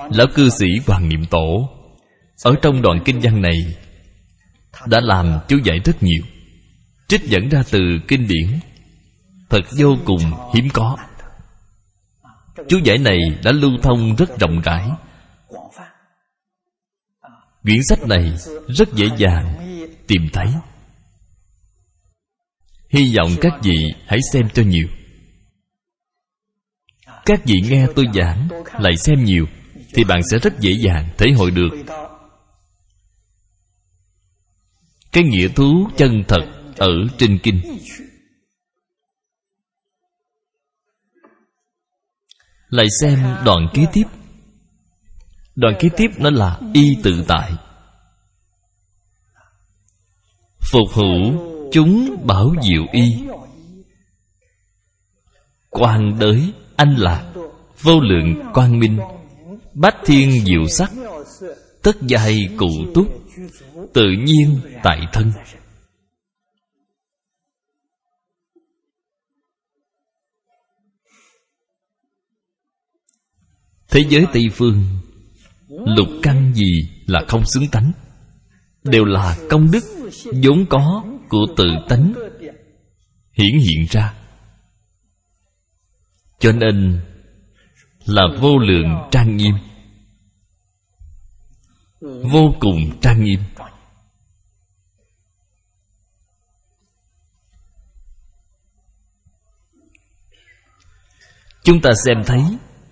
Lão cư sĩ Hoàng Niệm Tổ ở trong đoạn kinh văn này đã làm chú giải rất nhiều, trích dẫn ra từ kinh điển, thật vô cùng hiếm có. Chú giải này đã lưu thông rất rộng rãi. Quyển sách này rất dễ dàng tìm thấy. Hy vọng các vị hãy xem cho nhiều. Các vị nghe tôi giảng lại xem nhiều thì bạn sẽ rất dễ dàng thể hội được cái nghĩa thú chân thật ở trên kinh. Lại xem đoạn kế tiếp. Đoạn kế tiếp nó là y tự tại. Phục hữu chúng bảo diệu y, quang đới anh lạc, vô lượng quang minh, bát thiên diệu sắc, tất giai cụ túc, tự nhiên tại thân. Thế giới Tây Phương, lục căn gì là không xứng tánh, đều là công đức vốn có của tự tánh hiển hiện ra. Cho nên là vô lượng trang nghiêm, vô cùng trang nghiêm. Chúng ta xem thấy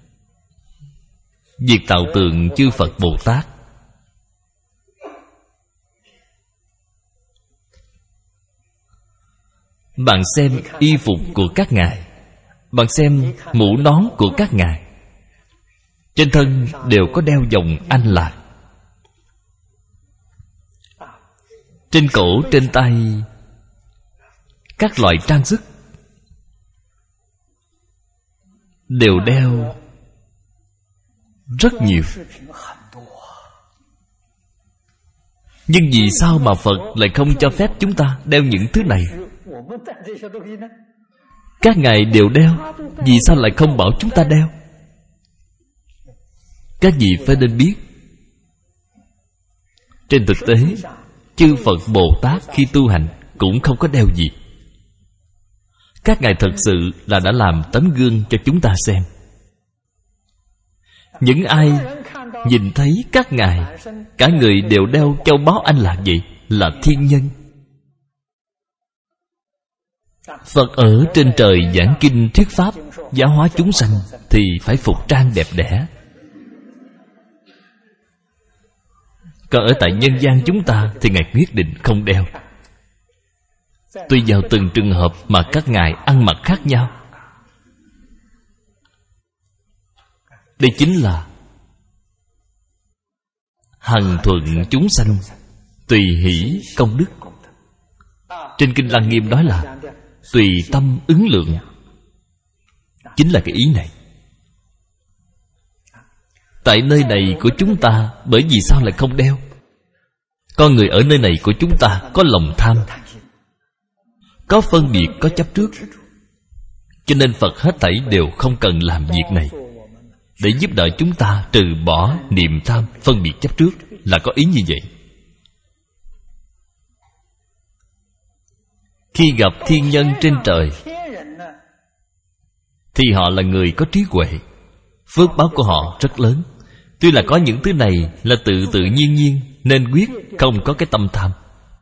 việc tạo tượng chư Phật Bồ Tát, bạn xem y phục của các ngài, bạn xem mũ nón của các ngài, trên thân đều có đeo vòng anh lạc, trên cổ trên tay các loại trang sức đều đeo rất nhiều. Nhưng vì sao mà Phật lại không cho phép chúng ta đeo những thứ này? Các ngài đều đeo, vì sao lại không bảo chúng ta đeo? Các vị phải nên biết, trên thực tế chư Phật Bồ Tát khi tu hành cũng không có đeo gì. Các ngài thật sự là đã làm tấm gương cho chúng ta xem. Những ai nhìn thấy các ngài cả người đều đeo châu báu anh lạc vậy là thiên nhân. Phật ở trên trời giảng kinh thuyết pháp, giáo hóa chúng sanh thì phải phục trang đẹp đẽ. Còn ở tại nhân gian chúng ta thì ngài quyết định không đeo. Tùy vào từng trường hợp mà các ngài ăn mặc khác nhau. Đây chính là hằng thuận chúng sanh, tùy hỷ công đức. Trên kinh Lăng Nghiêm nói là tùy tâm ứng lượng, chính là cái ý này. Tại nơi này của chúng ta, bởi vì sao lại không đeo? Con người ở nơi này của chúng ta có lòng tham, có phân biệt, có chấp trước, cho nên Phật hết thảy đều không cần làm việc này, để giúp đỡ chúng ta trừ bỏ niệm tham, phân biệt chấp trước, là có ý như vậy. Khi gặp thiên nhân trên trời thì họ là người có trí huệ, phước báo của họ rất lớn. Tuy là có những thứ này là tự tự nhiên nhiên, nên quyết không có cái tâm tham.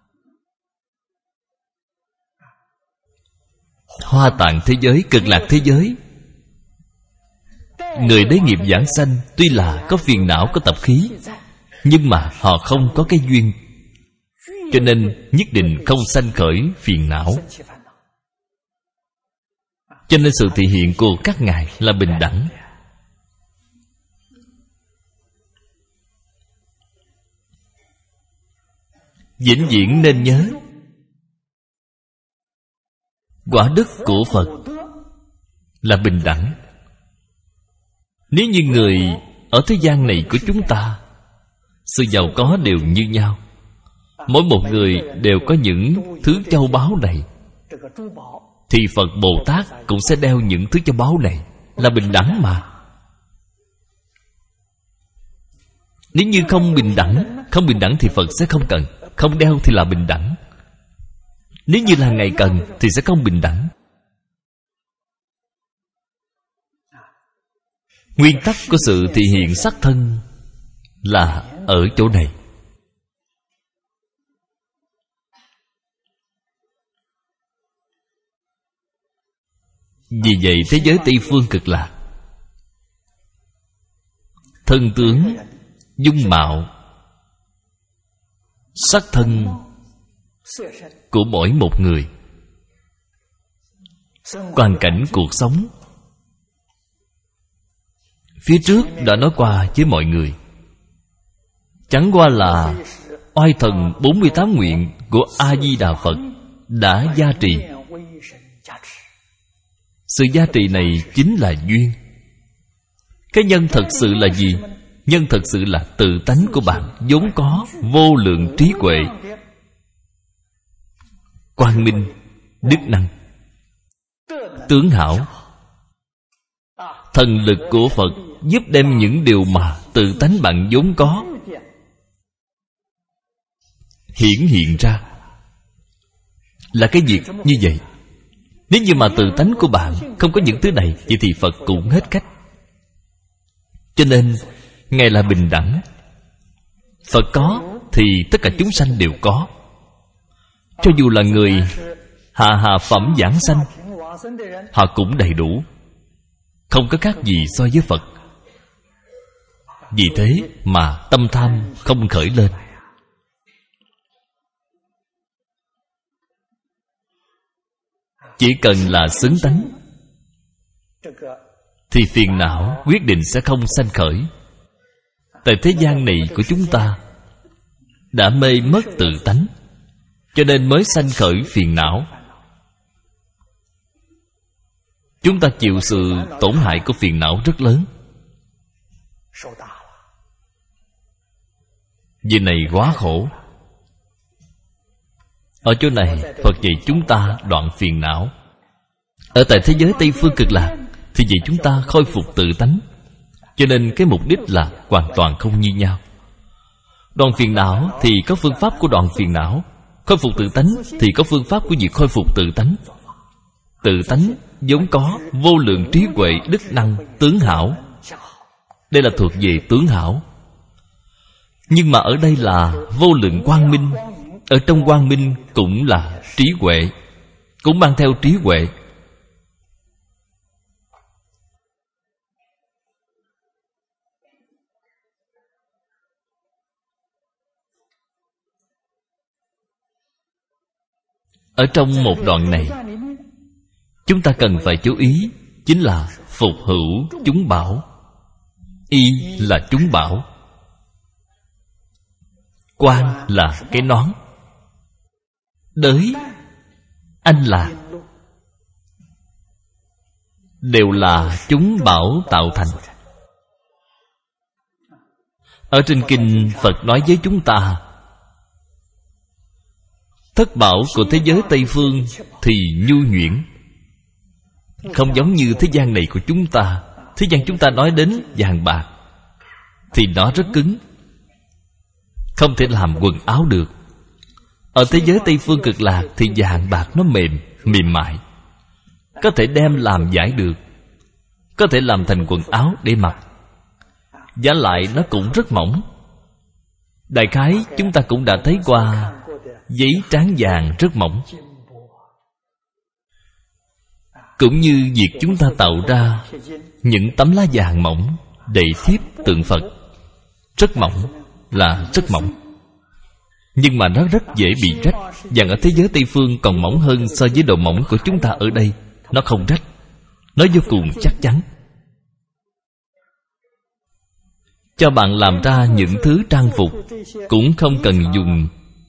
Hoa tạng thế giới, cực lạc thế giới, người đế nghiệp giảng sanh tuy là có phiền não, có tập khí, nhưng mà họ không có cái duyên, cho nên nhất định không sanh khởi phiền não. Cho nên sự thể hiện của các ngài là bình đẳng. Vĩnh viễn nên nhớ, quả đức của Phật là bình đẳng. Nếu như người ở thế gian này của chúng ta, sự giàu có đều như nhau, mỗi một người đều có những thứ châu báu này, thì Phật Bồ Tát cũng sẽ đeo những thứ châu báu này, là bình đẳng mà. Nếu như không bình đẳng thì Phật sẽ không cần. Không đeo thì là bình đẳng. Nếu như là Ngài cần thì sẽ không bình đẳng. Nguyên tắc của sự thị hiện sắc thân là ở chỗ này. Vì vậy thế giới Tây Phương Cực Lạc, thân tướng, dung mạo, sắc thân của mỗi một người, hoàn cảnh cuộc sống, phía trước đã nói qua với mọi người. Chẳng qua là oai thần 48 nguyện của A-di-đà Phật đã gia trì. Sự gia trì này chính là duyên. Cái nhân thật sự là gì? Nhân thật sự là tự tánh của bạn vốn có vô lượng trí huệ, quang minh, đức năng, tướng hảo. Thần lực của Phật giúp đem những điều mà tự tánh bạn vốn có hiển hiện ra. Là cái việc như vậy. Nếu như mà tự tánh của bạn không có những thứ này, vậy thì Phật cũng hết cách. Cho nên Ngài là bình đẳng. Phật có thì tất cả chúng sanh đều có. Cho dù là người hạ phẩm giảng sanh, họ cũng đầy đủ, không có khác gì so với Phật. Vì thế mà tâm tham không khởi lên. Chỉ cần là xứng tánh thì phiền não quyết định sẽ không sanh khởi. Tại thế gian này của chúng ta đã mê mất tự tánh, cho nên mới sanh khởi phiền não. Chúng ta chịu sự tổn hại của phiền não rất lớn. Vì này quá khổ. Ở chỗ này Phật dạy chúng ta đoạn phiền não. Ở tại thế giới Tây Phương Cực Lạc thì dạy chúng ta khôi phục tự tánh. Cho nên cái mục đích là hoàn toàn không như nhau. Đoạn phiền não thì có phương pháp của đoạn phiền não, khôi phục tự tánh thì có phương pháp của việc khôi phục tự tánh. Tự tánh vốn có vô lượng trí huệ, đức năng, tướng hảo. Đây là thuộc về tướng hảo. Nhưng mà ở đây là vô lượng quang minh. Ở trong quang minh cũng là trí huệ, cũng mang theo trí huệ. Ở trong một đoạn này, chúng ta cần phải chú ý chính là phục hữu chúng bảo. Y là chúng bảo, quan là cái nón, đới, anh lạc, đều là chúng bảo tạo thành. Ở trên kinh Phật nói với chúng ta, thất bảo của thế giới Tây Phương thì nhu nhuyễn, không giống như thế gian này của chúng ta. Thế gian chúng ta nói đến vàng bạc thì nó rất cứng, không thể làm quần áo được. Ở thế giới Tây Phương Cực Lạc thì vàng bạc nó mềm mại, có thể đem làm vải được, có thể làm thành quần áo để mặc. Giá lại nó cũng rất mỏng. Đại khái chúng ta cũng đã thấy qua giấy tráng vàng rất mỏng. Cũng như việc chúng ta tạo ra những tấm lá vàng mỏng để thiếp tượng Phật, rất mỏng, là rất mỏng. Nhưng mà nó rất dễ bị rách. Vàng ở thế giới Tây Phương còn mỏng hơn so với độ mỏng của chúng ta ở đây. Nó không rách, nó vô cùng chắc chắn. Cho bạn làm ra những thứ trang phục cũng không cần dùng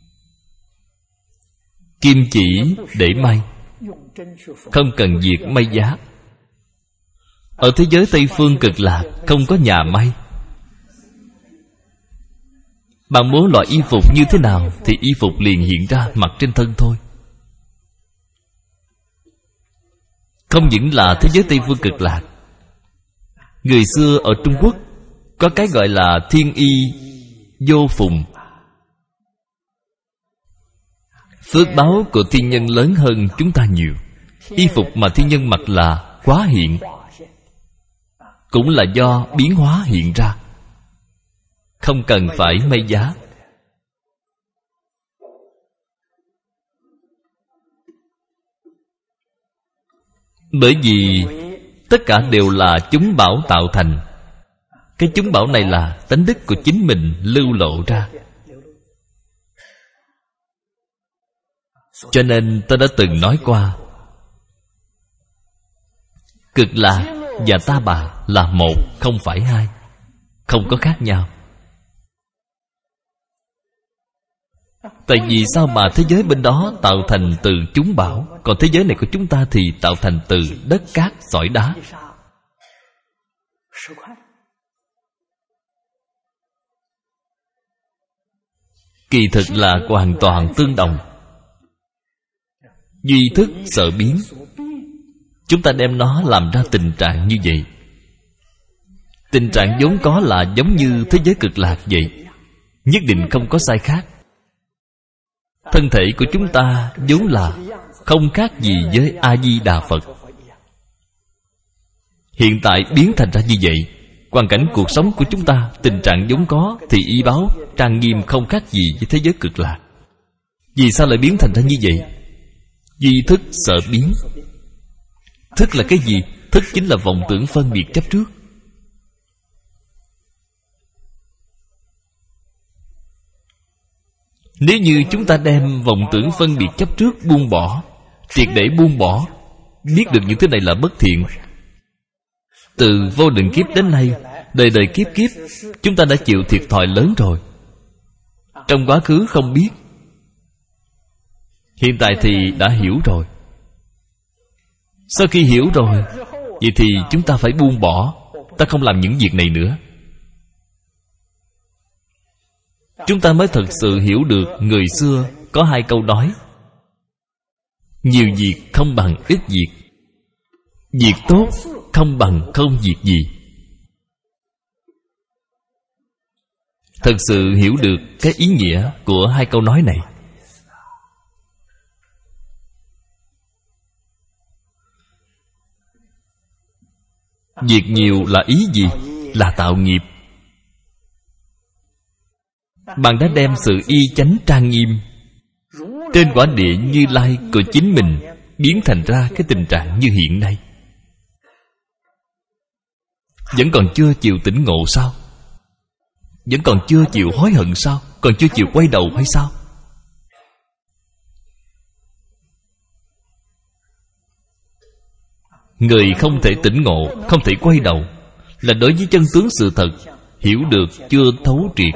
kim chỉ để may, không cần việc may giá. Ở thế giới Tây Phương Cực Lạc không có nhà may. Bạn muốn loại y phục như thế nào thì y phục liền hiện ra mặc trên thân thôi. Không những là thế giới Tây Phương Cực Lạc, người xưa ở Trung Quốc có cái gọi là thiên y vô phùng. Phước báo của thiên nhân lớn hơn chúng ta nhiều. Y phục mà thiên nhân mặc là quá hiện, cũng là do biến hóa hiện ra, không cần phải may giá. Bởi vì tất cả đều là chúng bảo tạo thành. Cái chúng bảo này là tánh đức của chính mình lưu lộ ra. Cho nên tôi đã từng nói qua, Cực Lạc và Ta Bà là một, không phải hai, không có khác nhau. Tại vì sao mà thế giới bên đó tạo thành từ chúng bảo, còn thế giới này của chúng ta thì tạo thành từ đất cát sỏi đá. Kỳ thực là hoàn toàn tương đồng. Duy thức sợ biến, chúng ta đem nó làm ra tình trạng như vậy. Tình trạng vốn có là giống như thế giới Cực Lạc vậy, nhất định không có sai khác. Thân thể của chúng ta vốn là không khác gì với A-di-đà Phật. Hiện tại biến thành ra như vậy. Hoàn cảnh cuộc sống của chúng ta, tình trạng vốn có thì y báo trang nghiêm không khác gì với thế giới Cực Lạc. Vì sao lại biến thành ra như vậy? Duy thức sợ biến. Thức là cái gì? Thức chính là vọng tưởng phân biệt chấp trước. Nếu như chúng ta đem vọng tưởng phân biệt chấp trước buông bỏ, triệt để buông bỏ, biết được những thứ này là bất thiện, từ vô định kiếp đến nay, đời đời kiếp kiếp, chúng ta đã chịu thiệt thòi lớn rồi. Trong quá khứ không biết, hiện tại thì đã hiểu rồi. Sau khi hiểu rồi, vậy thì chúng ta phải buông bỏ. Ta không làm những việc này nữa. Chúng ta mới thật sự hiểu được người xưa có hai câu nói: nhiều việc không bằng ít việc, việc tốt không bằng không việc gì. Thật sự hiểu được cái ý nghĩa của hai câu nói này. Việc nhiều là ý gì? Là tạo nghiệp. Bạn đã đem sự y chánh trang nghiêm trên quả địa Như Lai của chính mình biến thành ra cái tình trạng như hiện nay. Vẫn còn chưa chịu tỉnh ngộ sao? Vẫn còn chưa chịu hối hận sao? Còn chưa chịu quay đầu hay sao? Người không thể tỉnh ngộ, không thể quay đầu, là đối với chân tướng sự thật hiểu được chưa thấu triệt.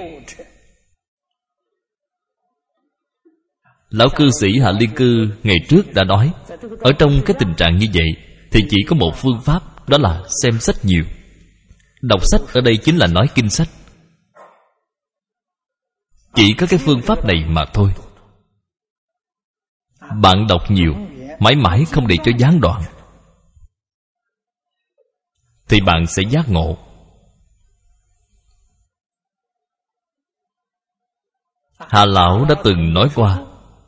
Lão cư sĩ Hạ Liên Cư ngày trước đã nói, ở trong cái tình trạng như vậy thì chỉ có một phương pháp, đó là xem sách nhiều. Đọc sách ở đây chính là nói kinh sách. Chỉ có cái phương pháp này mà thôi. Bạn đọc nhiều, mãi mãi không để cho gián đoạn, thì bạn sẽ giác ngộ. Hà Lão đã từng nói qua,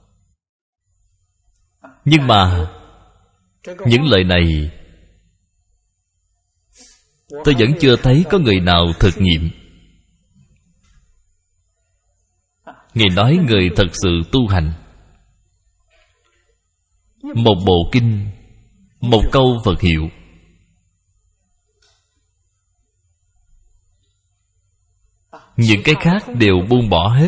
nhưng mà những lời này tôi vẫn chưa thấy có người nào thực nghiệm. Ngài nói người thật sự tu hành, một bộ kinh, một câu Phật hiệu, những cái khác đều buông bỏ hết.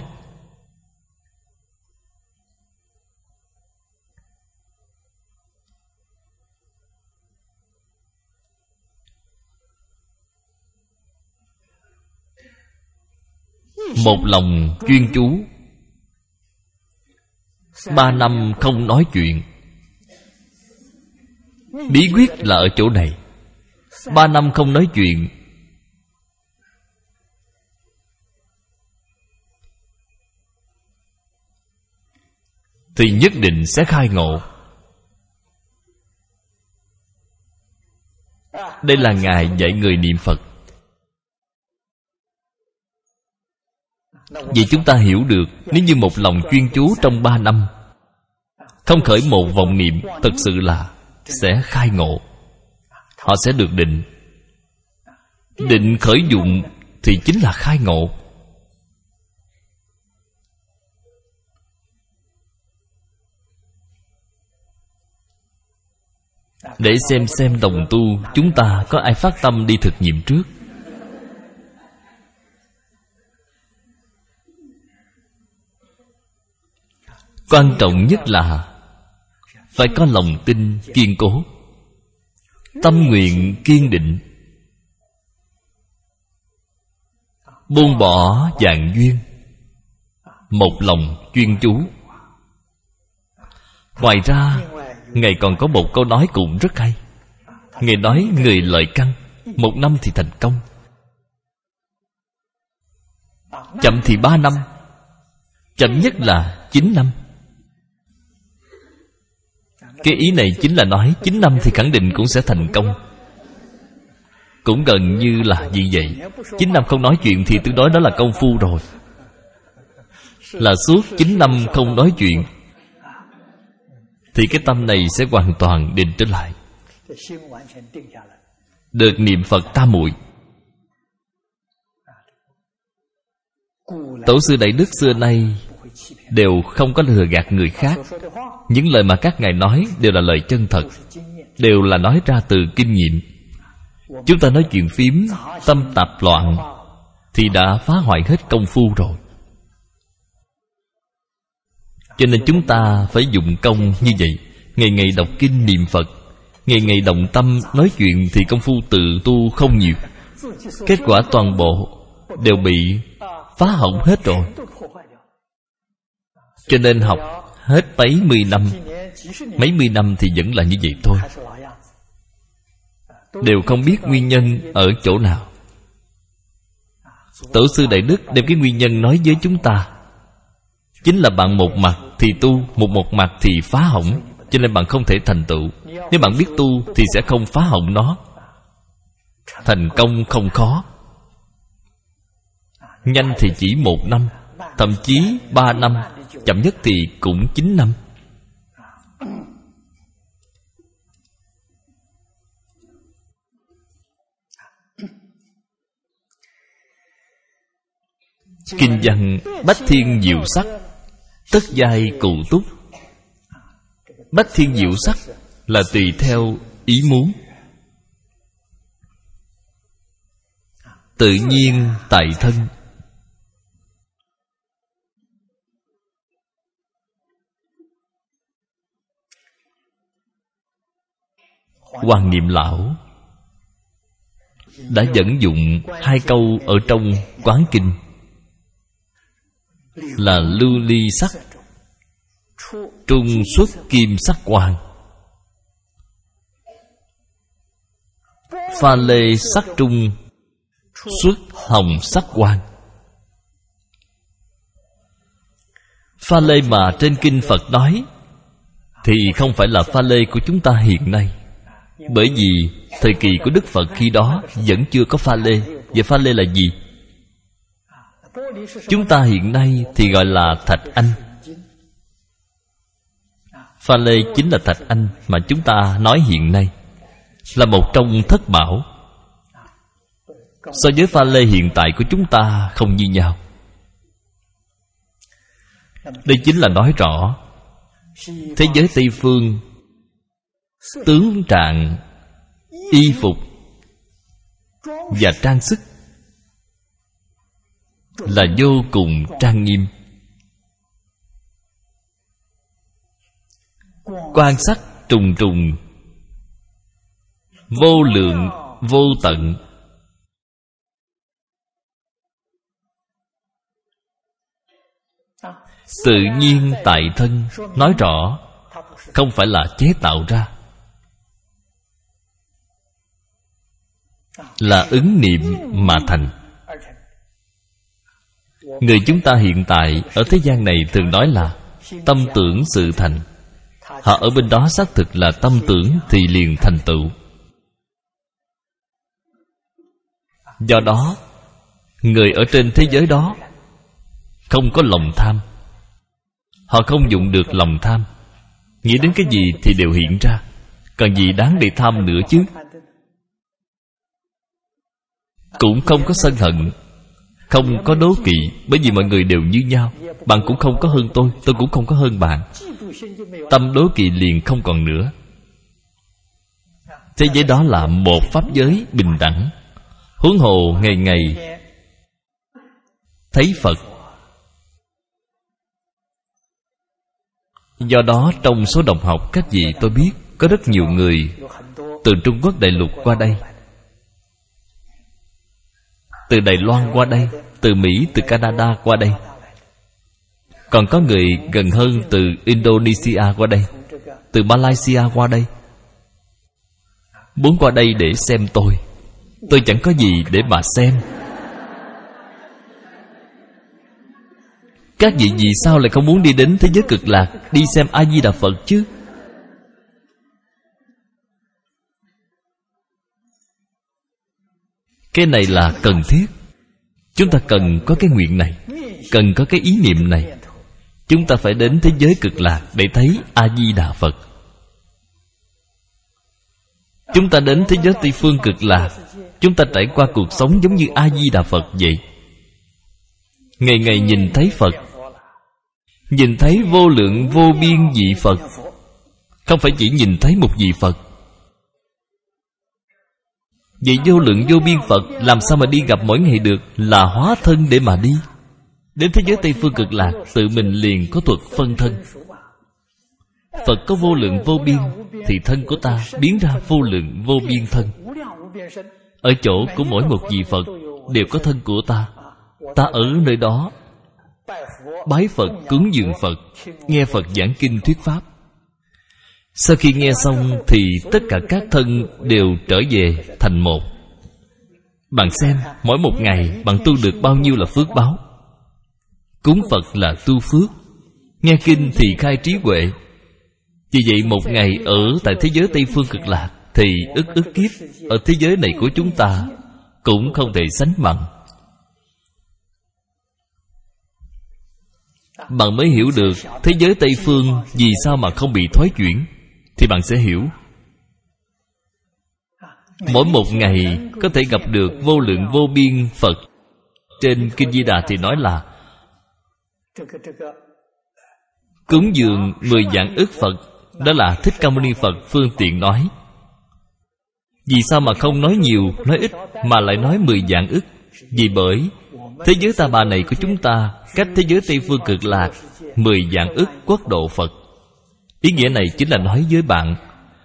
Một lòng chuyên chú, 3 năm không nói chuyện. Bí quyết là ở chỗ này. 3 năm không nói chuyện, thì nhất định sẽ khai ngộ. Đây là Ngài dạy người niệm Phật. Vậy chúng ta hiểu được, nếu như một lòng chuyên chú trong 3 năm, không khởi một vọng niệm, thật sự là sẽ khai ngộ. Họ sẽ được định. Định khởi dụng thì chính là khai ngộ. Để xem đồng tu chúng ta có ai phát tâm đi thực nghiệm trước. Quan trọng nhất là phải có lòng tin kiên cố, tâm nguyện kiên định, buông bỏ vạn duyên, một lòng chuyên chú. Ngoài ra, Ngài còn có một câu nói cũng rất hay. Ngài nói người lợi căn 1 năm thì thành công, chậm thì 3 năm, chậm nhất là 9 năm. Cái ý này chính là nói 9 năm thì khẳng định cũng sẽ thành công. Cũng gần như là như vậy. 9 năm không nói chuyện thì tương đối đó là công phu rồi. Là suốt 9 năm không nói chuyện thì cái tâm này sẽ hoàn toàn định trở lại, được niệm Phật tam muội. Tổ sư Đại Đức xưa nay đều không có lừa gạt người khác. Những lời mà các ngài nói đều là lời chân thật, đều là nói ra từ kinh nghiệm. Chúng ta nói chuyện phím, tâm tạp loạn thì đã phá hoại hết công phu rồi. Cho nên chúng ta phải dụng công như vậy, ngày ngày đọc kinh niệm Phật, ngày ngày động tâm nói chuyện, thì công phu tự tu không nhiều. Kết quả toàn bộ đều bị phá hỏng hết rồi. Cho nên học hết mấy mươi năm thì vẫn là như vậy thôi, đều không biết nguyên nhân ở chỗ nào. Tổ sư Đại Đức đem cái nguyên nhân nói với chúng ta, chính là bạn một mặt thì tu, một mặt thì phá hỏng. Cho nên bạn không thể thành tựu. Nếu bạn biết tu thì sẽ không phá hỏng nó. Thành công không khó. Nhanh thì chỉ 1 năm, thậm chí 3 năm, chậm nhất thì cũng 9 năm. Kinh văn bách thiên diệu sắc, tất giai cụ túc. Bách thiên diệu sắc là tùy theo ý muốn, tự nhiên tại thân. Hoàng Niệm Lão đã dẫn dụng 2 câu ở trong Quán Kinh là lưu ly sắc, trung xuất kim sắc quang, pha lê sắc trung xuất hồng sắc quang. Pha lê mà trên kinh Phật nói thì không phải là pha lê của chúng ta hiện nay, bởi vì thời kỳ của Đức Phật khi đó vẫn chưa có pha lê. Và pha lê là gì? Chúng ta hiện nay thì gọi là thạch anh. Pha lê chính là thạch anh mà chúng ta nói hiện nay, là một trong thất bảo. So với pha lê hiện tại của chúng ta không như nhau. Đây chính là nói rõ thế giới Tây Phương tướng trạng, y phục và trang sức là vô cùng trang nghiêm. Quan sát trùng trùng, vô lượng vô tận. Tự nhiên tại thân, nói rõ không phải là chế tạo ra, là ứng niệm mà thành. Người chúng ta hiện tại ở thế gian này thường nói là tâm tưởng sự thành. Họ ở bên đó xác thực là tâm tưởng thì liền thành tựu. Do đó, người ở trên thế giới đó không có lòng tham. Họ không dùng được lòng tham. Nghĩ đến cái gì thì đều hiện ra. Còn gì đáng để tham nữa chứ. Cũng không có sân hận, không có đố kỵ. Bởi vì mọi người đều như nhau. Bạn cũng không có hơn tôi cũng không có hơn bạn. Tâm đố kỵ liền không còn nữa. Thế giới đó là một pháp giới bình đẳng. Huống hồ ngày ngày thấy Phật. Do đó trong số đồng học các vị tôi biết có rất nhiều người từ Trung Quốc đại lục qua đây, từ Đài Loan qua đây, từ Mỹ, từ Canada qua đây. Còn có người gần hơn từ Indonesia qua đây, từ Malaysia qua đây. Muốn qua đây để xem tôi. Tôi chẳng có gì để mà xem. Các vị vì sao lại không muốn đi đến thế giới cực lạc, đi xem A-di-đà Phật chứ? Cái này là cần thiết. Chúng ta cần có cái nguyện này, cần có cái ý niệm này. Chúng ta phải đến thế giới cực lạc để thấy A-di-đà Phật. Chúng ta đến thế giới Tây Phương cực lạc, chúng ta trải qua cuộc sống giống như A-di-đà Phật vậy. Ngày ngày nhìn thấy Phật, nhìn thấy vô lượng vô biên vị Phật. Không phải chỉ nhìn thấy một vị Phật. Vậy vô lượng vô biên Phật làm sao mà đi gặp mỗi ngày được? Là hóa thân để mà đi. Đến thế giới Tây Phương cực lạc, tự mình liền có thuật phân thân. Phật có vô lượng vô biên, thì thân của ta biến ra vô lượng vô biên thân. Ở chỗ của mỗi một vị Phật đều có thân của ta. Ta ở nơi đó bái Phật, cúng dường Phật, nghe Phật giảng kinh thuyết pháp. Sau khi nghe xong thì tất cả các thân đều trở về thành một. Bạn xem, mỗi một ngày bạn tu được bao nhiêu là phước báo. Cúng Phật là tu phước, nghe kinh thì khai trí huệ. Vì vậy một ngày ở tại thế giới Tây Phương cực lạc thì ức kiếp ở thế giới này của chúng ta cũng không thể sánh bằng. Bạn mới hiểu được thế giới Tây Phương vì sao mà không bị thoái chuyển, thì bạn sẽ hiểu. Mỗi một ngày có thể gặp được vô lượng vô biên Phật. Trên Kinh Di Đà thì nói là cúng dường 10 vạn ức Phật. Đó là Thích Ca Mâu Ni Phật phương tiện nói. Vì sao mà không nói nhiều, nói ít, mà lại nói 10 vạn ức? Vì bởi thế giới Ta Bà này của chúng ta cách thế giới Tây Phương cực lạc 10 vạn ức quốc độ Phật. Ý nghĩa này chính là nói với bạn,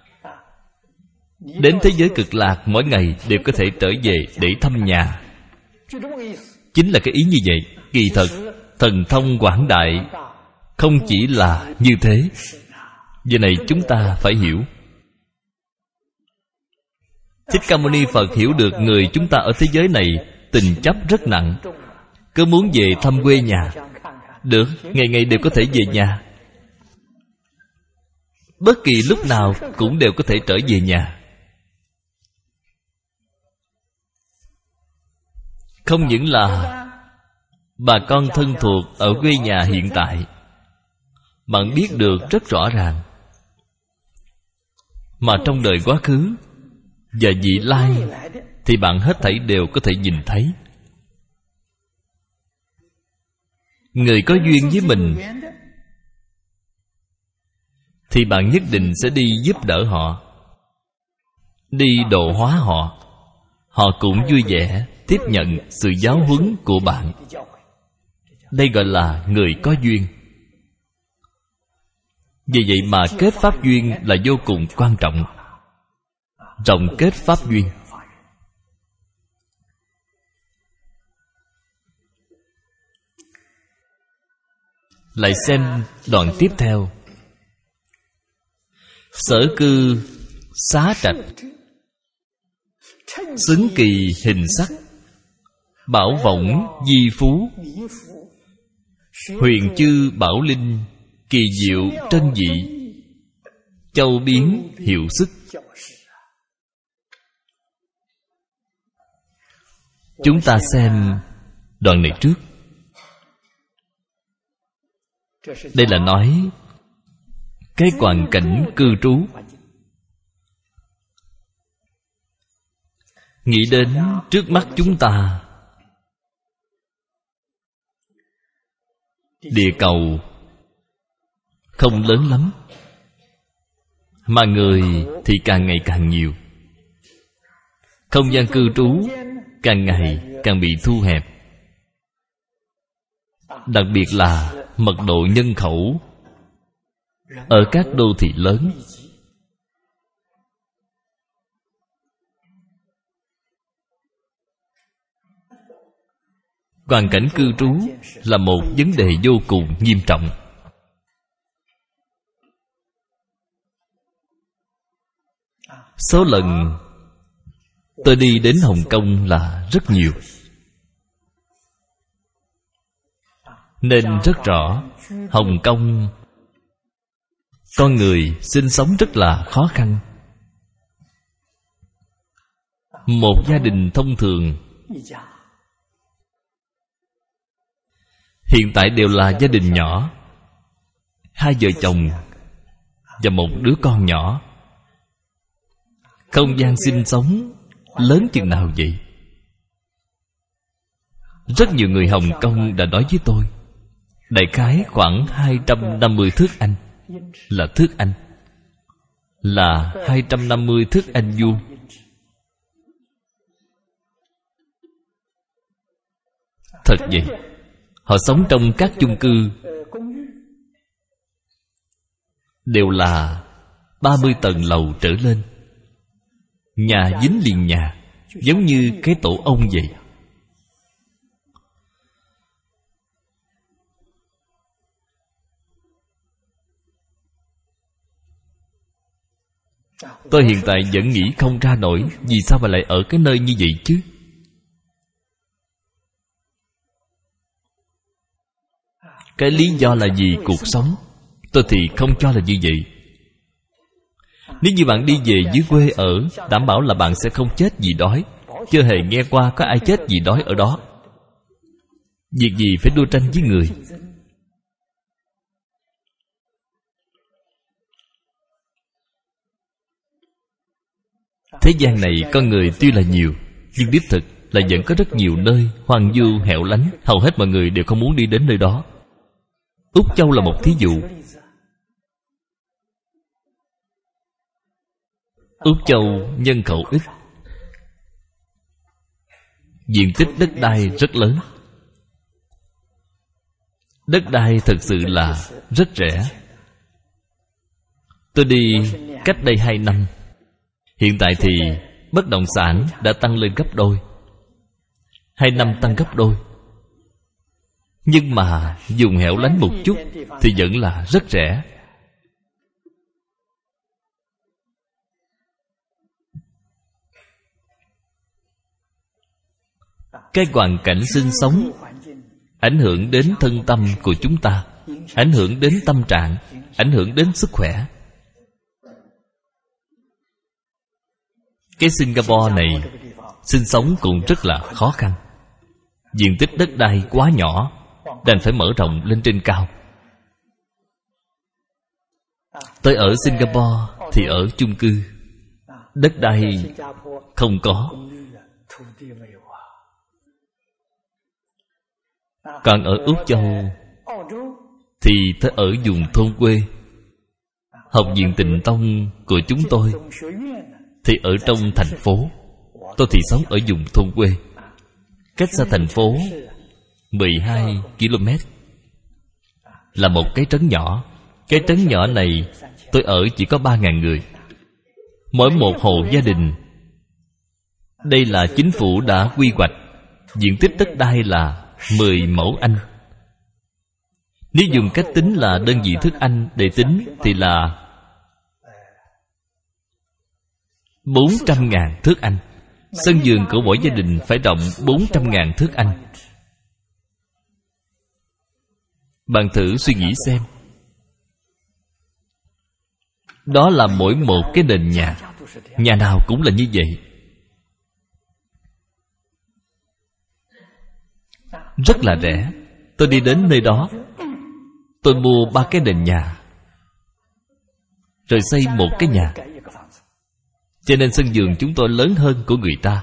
đến thế giới cực lạc mỗi ngày đều có thể trở về để thăm nhà. Chính là cái ý như vậy. Kỳ thật thần thông quảng đại không chỉ là như thế. Giờ này chúng ta phải hiểu. Thích Ca Mâu Ni Phật hiểu được người chúng ta ở thế giới này tình chấp rất nặng, cứ muốn về thăm quê nhà. Được, ngày ngày đều có thể về nhà. Bất kỳ lúc nào cũng đều có thể trở về nhà. Không những là bà con thân thuộc ở quê nhà hiện tại, bạn biết được rất rõ ràng, mà trong đời quá khứ và vị lai thì bạn hết thảy đều có thể nhìn thấy. Người có duyên với mình thì bạn nhất định sẽ đi giúp đỡ họ, đi độ hóa họ. Họ cũng vui vẻ tiếp nhận sự giáo huấn của bạn. Đây gọi là người có duyên. Vì vậy mà kết pháp duyên là vô cùng quan trọng. Rộng kết pháp duyên. Lại xem đoạn tiếp theo. Sở cư xá trạch, xứng kỳ hình sắc, bảo võng di phú, huyền chư bảo linh, kỳ diệu trân dị, châu biến hiệu sức. Chúng ta xem đoạn này trước. Đây là nói cái hoàn cảnh cư trú. Nghĩ đến trước mắt chúng ta, địa cầu không lớn lắm, mà người thì càng ngày càng nhiều. Không gian cư trú càng ngày càng bị thu hẹp. Đặc biệt là mật độ nhân khẩu ở các đô thị lớn. Hoàn cảnh cư trú là một vấn đề vô cùng nghiêm trọng. Số lần tôi đi đến Hồng Kông là rất nhiều, nên rất rõ Hồng Kông con người sinh sống rất là khó khăn. Một gia đình thông thường hiện tại đều là gia đình nhỏ, 2 vợ chồng và một đứa con nhỏ. Không gian sinh sống lớn chừng nào vậy? Rất nhiều người Hồng Kông đã nói với tôi, đại khái khoảng 250 thước Anh. Là thước Anh, là 250 thước Anh vuông. Thật vậy. Họ sống trong các chung cư đều là 30 tầng lầu trở lên, nhà dính liền nhà, giống như cái tổ ong vậy. Tôi hiện tại vẫn nghĩ không ra nổi vì sao mà lại ở cái nơi như vậy chứ. Cái lý do là vì cuộc sống. Tôi thì không cho là như vậy. Nếu như bạn đi về dưới quê ở, đảm bảo là bạn sẽ không chết vì đói. Chưa hề nghe qua có ai chết vì đói ở đó. Việc gì phải đua tranh với người. Thế gian này con người tuy là nhiều, nhưng đích thực là vẫn có rất nhiều nơi hoang vu hẻo lánh. Hầu hết mọi người đều không muốn đi đến nơi đó. Úc Châu là một thí dụ. Úc Châu nhân khẩu ít, diện tích đất đai rất lớn. Đất đai thực sự là rất rẻ. Tôi đi cách đây 2 năm. Hiện tại thì bất động sản đã tăng lên gấp đôi. 2 năm tăng gấp đôi. Nhưng mà dùng hẻo lánh một chút thì vẫn là rất rẻ. Cái hoàn cảnh sinh sống ảnh hưởng đến thân tâm của chúng ta, ảnh hưởng đến tâm trạng, ảnh hưởng đến sức khỏe. Cái Singapore này sinh sống cũng rất là khó khăn. Diện tích đất đai quá nhỏ, đành phải mở rộng lên trên cao. Tôi ở Singapore thì ở chung cư, đất đai không có. Còn ở Úc Châu thì tôi ở vùng thôn quê. Học viện Tịnh Tông của chúng tôi thì ở trong thành phố. Tôi thì sống ở vùng thôn quê, cách xa thành phố 12 km. Là một cái trấn nhỏ. Cái trấn nhỏ này tôi ở chỉ có 3.000 người. Mỗi một hộ gia đình. Đây là chính phủ đã quy hoạch. Diện tích đất đai là 10 mẫu Anh. Nếu dùng cách tính là đơn vị thước Anh để tính thì là 400.000 thước Anh. Sân vườn của mỗi gia đình phải rộng 400.000 thước Anh. Bạn thử suy nghĩ xem. Đó là mỗi một cái nền nhà. Nhà nào cũng là như vậy. Rất là rẻ. Tôi đi đến nơi đó, tôi mua 3 cái nền nhà, rồi xây một cái nhà, cho nên sân vườn chúng tôi lớn hơn của người ta.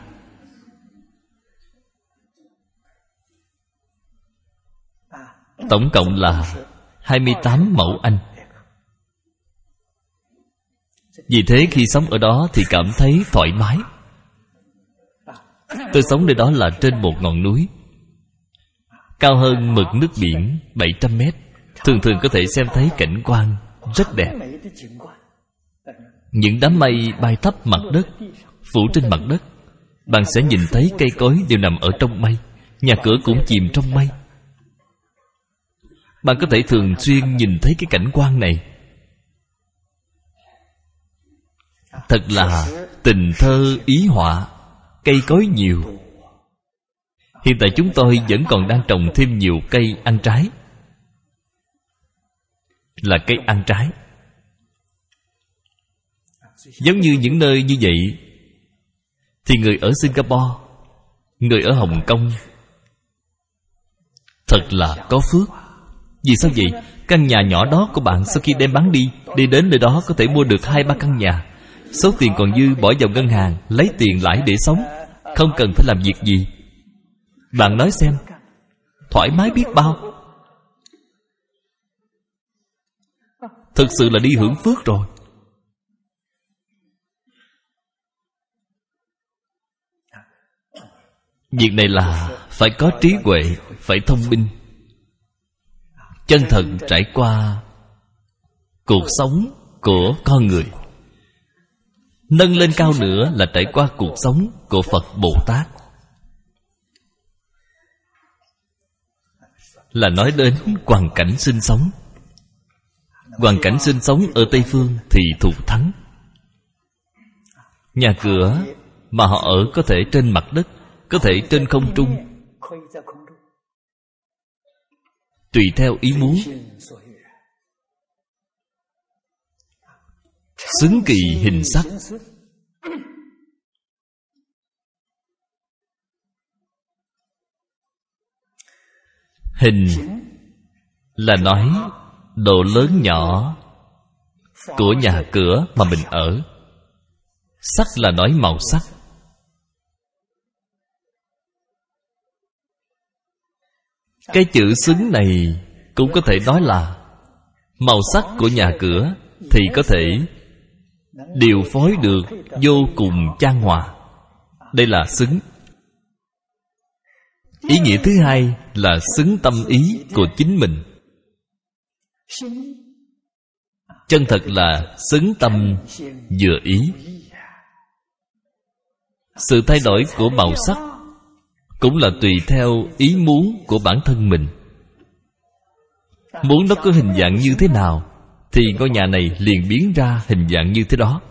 Tổng cộng là 28 mẫu Anh. Vì thế khi sống ở đó thì cảm thấy thoải mái. Tôi sống nơi đó là trên một ngọn núi, cao hơn mực nước biển 700 mét. Thường thường có thể xem thấy cảnh quan rất đẹp. Những đám mây bay thấp mặt đất, phủ trên mặt đất. Bạn sẽ nhìn thấy cây cối đều nằm ở trong mây, nhà cửa cũng chìm trong mây. Bạn có thể thường xuyên nhìn thấy cái cảnh quan này. Thật là tình thơ ý họa, cây cối nhiều. Hiện tại chúng tôi vẫn còn đang trồng thêm nhiều cây ăn trái. Là cây ăn trái. Giống như những nơi như vậy thì người ở Singapore, người ở Hồng Kông thật là có phước. Vì sao vậy? Căn nhà nhỏ đó của bạn sau khi đem bán đi, đi đến nơi đó có thể mua được 2-3 căn nhà. Số tiền còn dư bỏ vào ngân hàng, lấy tiền lãi để sống, không cần phải làm việc gì. Bạn nói xem, thoải mái biết bao. Thực sự là đi hưởng phước rồi. Việc này là phải có trí huệ, phải thông minh, chân thật trải qua cuộc sống của con người. Nâng lên cao nữa là trải qua cuộc sống của Phật Bồ Tát. Là nói đến hoàn cảnh sinh sống. Hoàn cảnh sinh sống ở Tây Phương thì thục thắng. Nhà cửa mà họ ở có thể trên mặt đất, có thể trên không trung, tùy theo ý muốn. Xứng kỳ hình sắc. Hình là nói độ lớn nhỏ của nhà cửa mà mình ở. Sắc là nói màu sắc. Cái chữ xứng này cũng có thể nói là màu sắc của nhà cửa thì có thể điều phối được vô cùng chan hòa. Đây là xứng. Ý nghĩa thứ hai là xứng tâm ý của chính mình. Chân thật là xứng tâm vừa ý. Sự thay đổi của màu sắc cũng là tùy theo ý muốn của bản thân mình. Muốn nó có hình dạng như thế nào thì ngôi nhà này liền biến ra hình dạng như thế đó.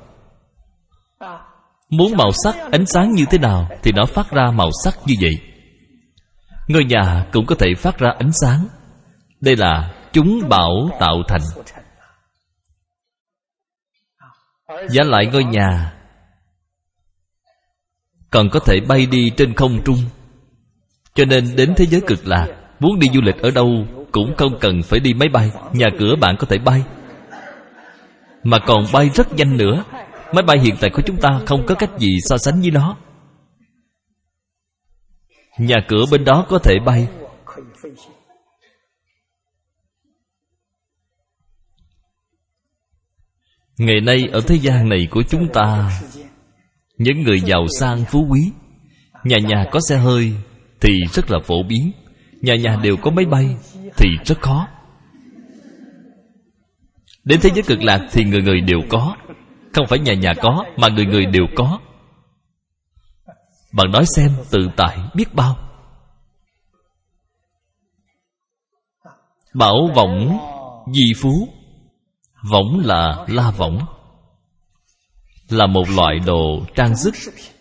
Muốn màu sắc, ánh sáng như thế nào thì nó phát ra màu sắc như vậy. Ngôi nhà cũng có thể phát ra ánh sáng. Đây là chúng bảo tạo thành. Giả lại ngôi nhà còn có thể bay đi trên không trung. Cho nên đến thế giới cực lạc, muốn đi du lịch ở đâu cũng không cần phải đi máy bay. Nhà cửa bạn có thể bay, mà còn bay rất nhanh nữa. Máy bay hiện tại của chúng ta không có cách gì so sánh với nó. Nhà cửa bên đó có thể bay. Ngày nay ở thế gian này của chúng ta, những người giàu sang phú quý, nhà nhà có xe hơi thì rất là phổ biến. Nhà nhà đều có máy bay thì rất khó. Đến thế giới cực lạc thì người người đều có. Không phải nhà nhà có, mà người người đều có. Bạn nói xem, tự tại biết bao. Bảo võng di phú. Võng là la võng, là một loại đồ trang sức.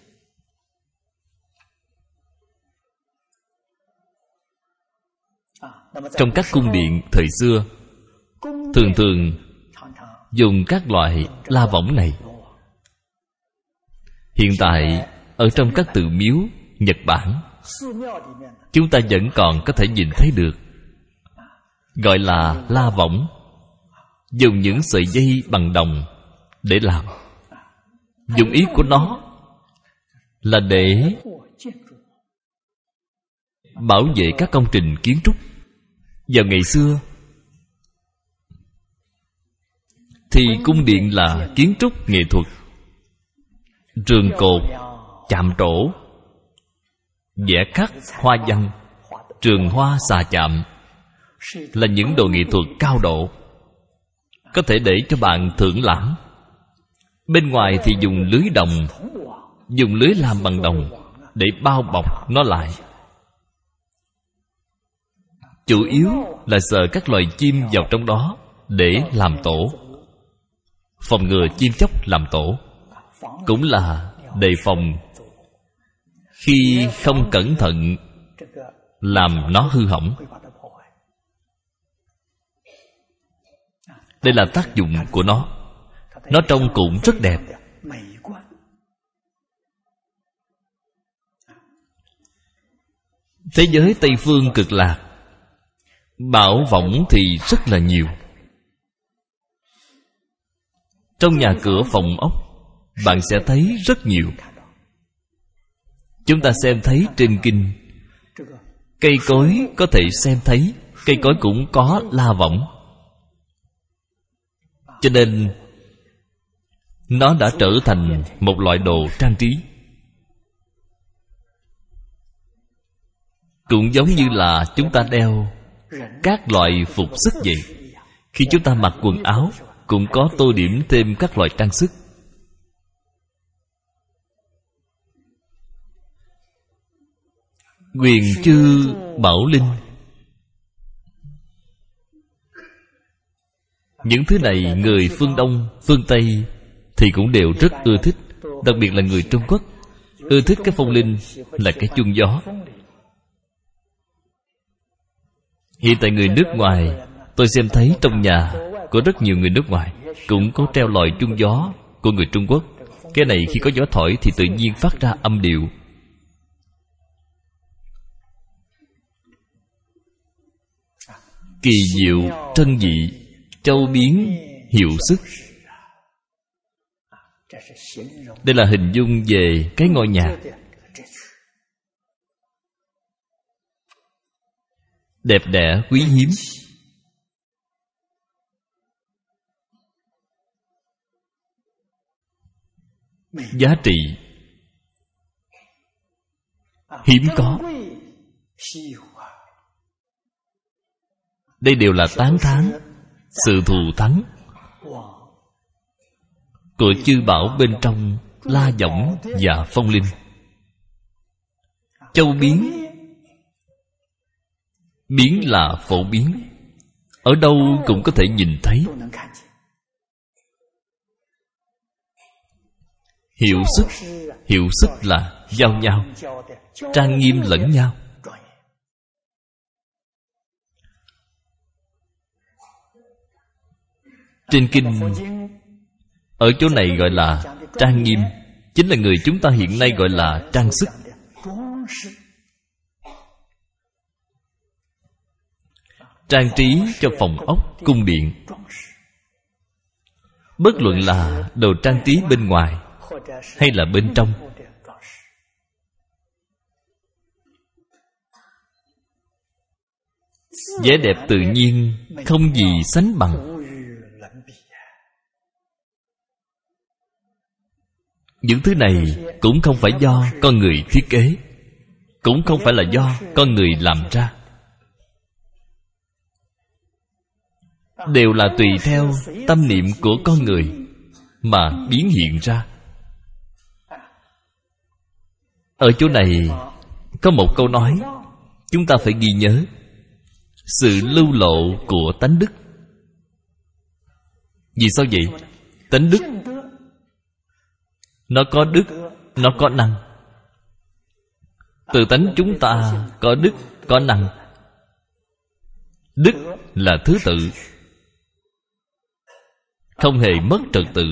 Trong các cung điện thời xưa, thường thường dùng các loại la võng này. Hiện tại ở trong các tự miếu Nhật Bản, chúng ta vẫn còn có thể nhìn thấy được. gọi là la võng. Dùng những sợi dây bằng đồng để làm. Dụng ý của nó là để bảo vệ các công trình kiến trúc. Vào ngày xưa thì cung điện là kiến trúc nghệ thuật. Trường cột, chạm trổ, vẽ khắc, hoa văn, trường hoa xà chạm là những đồ nghệ thuật cao độ, có thể để cho bạn thưởng lãm. Bên ngoài thì dùng lưới đồng, dùng lưới làm bằng đồng để bao bọc nó lại. Chủ yếu là sợ các loài chim vào trong đó để làm tổ, phòng ngừa chim chóc làm tổ, cũng là đề phòng khi không cẩn thận làm nó hư hỏng. Đây là tác dụng của nó. Nó trông cũng rất đẹp. Thế giới Tây Phương Cực Lạc, bảo võng thì rất là nhiều. Trong nhà cửa phòng ốc, bạn sẽ thấy rất nhiều. Chúng ta xem thấy trên kinh, cây cối có thể xem thấy, cây cối cũng có la võng. Cho nên nó đã trở thành một loại đồ trang trí. Cũng giống như là chúng ta đeo các loại phục sức vậy. Khi chúng ta mặc quần áo cũng có tô điểm thêm các loại trang sức. Huyền chư bảo linh, những thứ này người phương Đông, phương Tây thì cũng đều rất ưa thích. Đặc biệt là người Trung Quốc ưa thích cái phong linh là cái chuông gió. Hiện tại người nước ngoài, tôi xem thấy trong nhà của rất nhiều người nước ngoài cũng có treo loại chuông gió của người Trung Quốc. Cái này khi có gió thổi thì tự nhiên phát ra âm điệu. Kỳ diệu, trân dị, châu biến, hiệu sức. Đây là hình dung về cái ngôi nhà. Đẹp đẽ, quý hiếm. Giá trị hiếm có. Đây đều là tán thán sự thù thắng của chư bảo bên trong la võng và phong linh. Châu biến, biến là phổ biến, ở đâu cũng có thể nhìn thấy. Hiệu sức là giao nhau, trang nghiêm lẫn nhau. Trên kinh, ở chỗ này gọi là trang nghiêm, chính là người chúng ta hiện nay gọi là trang sức. Trang trí cho phòng ốc, cung điện. Bất luận là đồ trang trí bên ngoài hay là bên trong, vẻ đẹp tự nhiên không gì sánh bằng. Những thứ này cũng không phải do con người thiết kế, cũng không phải là do con người làm ra, đều là tùy theo tâm niệm của con người mà biến hiện ra. Ở chỗ này có một câu nói chúng ta phải ghi nhớ: sự lưu lộ của tánh đức. Vì sao vậy? Tánh đức nó có đức, nó có năng. Tự tánh chúng ta có đức, có năng. Đức là thứ tự, không hề mất trật tự.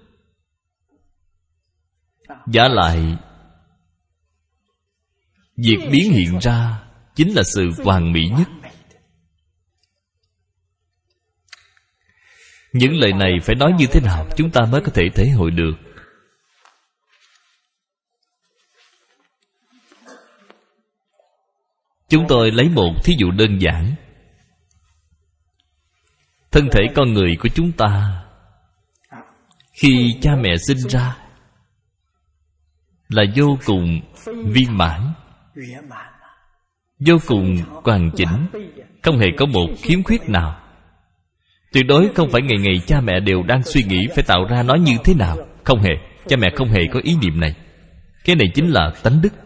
Vả lại, việc biến hiện ra chính là sự hoàn mỹ nhất. Những lời này phải nói như thế nào chúng ta mới có thể thể hội được? Chúng tôi lấy một thí dụ đơn giản. Thân thể con người của chúng ta khi cha mẹ sinh ra là vô cùng viên mãn, vô cùng hoàn chỉnh, không hề có một khiếm khuyết nào. Tuyệt đối không phải ngày ngày cha mẹ đều đang suy nghĩ phải tạo ra nó như thế nào. Không hề, cha mẹ không hề có ý niệm này. Cái này chính là tánh đức.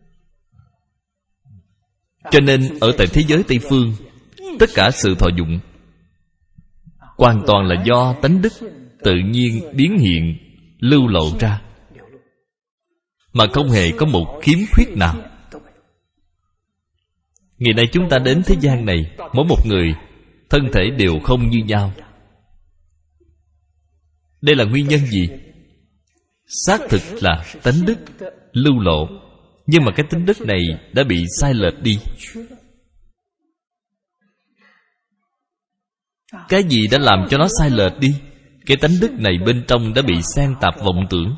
Cho nên ở tại thế giới Tây Phương, tất cả sự thọ dụng hoàn toàn là do tánh đức tự nhiên biến hiện, lưu lộ ra, mà không hề có một khiếm khuyết nào. Ngày nay chúng ta đến thế gian này, mỗi một người thân thể đều không như nhau. Đây là nguyên nhân gì? Xác thực là tánh đức lưu lộ, nhưng mà cái tánh đức này đã bị sai lệch đi. Cái gì đã làm cho nó sai lệch đi? Cái tánh đức này bên trong đã bị xen tạp vọng tưởng.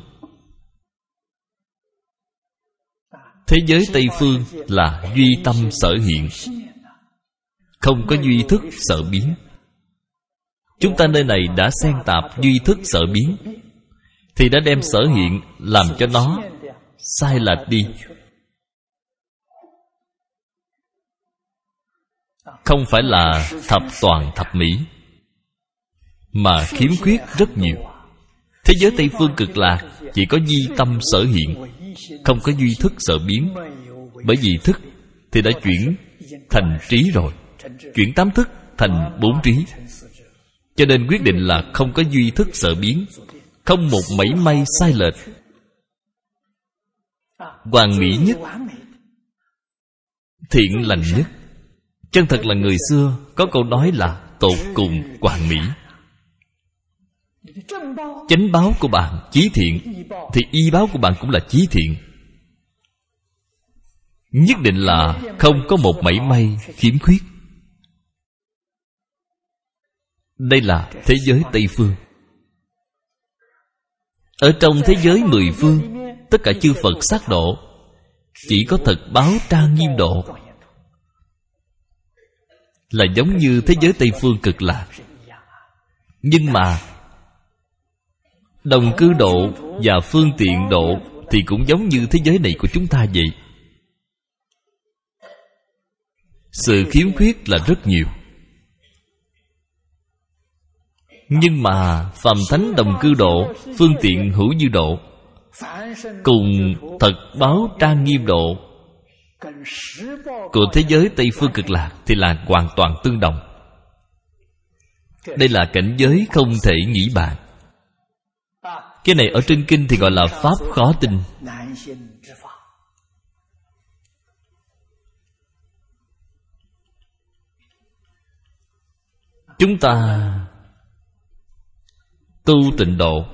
Thế giới Tây Phương là duy tâm sở hiện, không có duy thức sở biến. Chúng ta nơi này đã xen tạp duy thức sở biến, thì đã đem sở hiện làm cho nó sai lệch đi. Không phải là thập toàn thập mỹ, mà khiếm khuyết rất nhiều. Thế giới Tây Phương cực lạc chỉ có duy tâm sở hiện, không có duy thức sở biến. Bởi vì thức thì đã chuyển thành trí rồi, chuyển tám thức thành bốn trí. Cho nên quyết định là không có duy thức sở biến, không một mảy may sai lệch, hoàn mỹ nhất, thiện lành nhất. Chân thật là người xưa có câu nói là tột cùng hoàn mỹ. Chánh báo của bạn chí thiện, thì y báo của bạn cũng là chí thiện. Nhất định là không có một mảy may khiếm khuyết. Đây là thế giới Tây Phương. Ở trong thế giới mười phương, tất cả chư Phật sát độ, chỉ có thật báo trang nghiêm độ là giống như thế giới Tây Phương cực lạc. Nhưng mà đồng cư độ và phương tiện độ thì cũng giống như thế giới này của chúng ta vậy. Sự khiếm khuyết là rất nhiều. Nhưng mà phàm thánh đồng cư độ, phương tiện hữu dư độ, cùng thật báo trang nghiêm độ của thế giới Tây Phương cực lạc thì là hoàn toàn tương đồng. Đây là cảnh giới không thể nghĩ bàn. Cái này ở trên kinh thì gọi là pháp khó tin. Chúng ta tu tịnh độ,